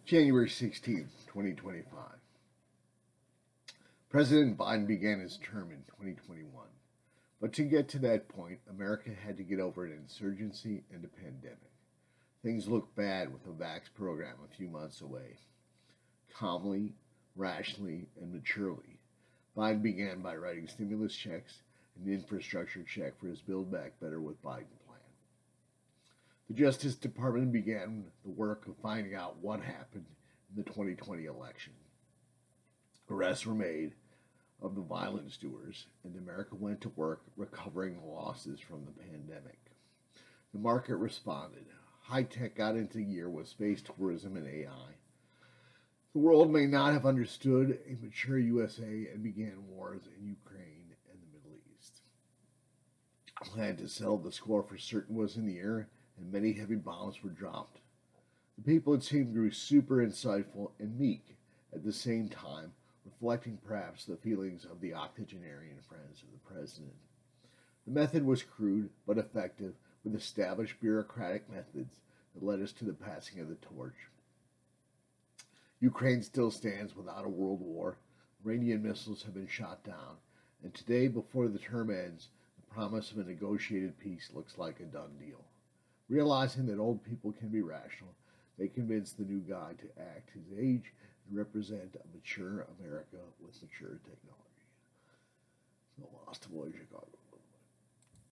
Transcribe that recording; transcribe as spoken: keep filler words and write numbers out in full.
January sixteenth, twenty twenty-five. President Biden began his term in twenty twenty-one. But to get to that point, America had to get over an insurgency and a pandemic. Things looked bad with a vax program a few months away. Calmly, rationally, and maturely, Biden began by writing stimulus checks and an infrastructure check for his Build Back Better with Biden plan. The Justice Department began the work of finding out what happened in the twenty twenty election. Arrests were made of the violence doers, and America went to work recovering the losses from the pandemic. The market responded. High tech got into gear with space tourism and A I. The world may not have understood a mature U S A and began wars in Ukraine and the Middle East. A plan to settle the score for certain was in the air, and many heavy bombs were dropped. The people, it seemed, grew super insightful and meek at the same time, reflecting perhaps the feelings of the octogenarian friends of the president. The method was crude but effective, with established bureaucratic methods that led us to the passing of the torch. Ukraine still stands without a world war. Iranian missiles have been shot down, and today, before the term ends, the promise of a negotiated peace looks like a done deal. Realizing that old people can be rational, they convinced the new guy to act his age and represent a mature America with mature technology. The Lost Boy, Chicago.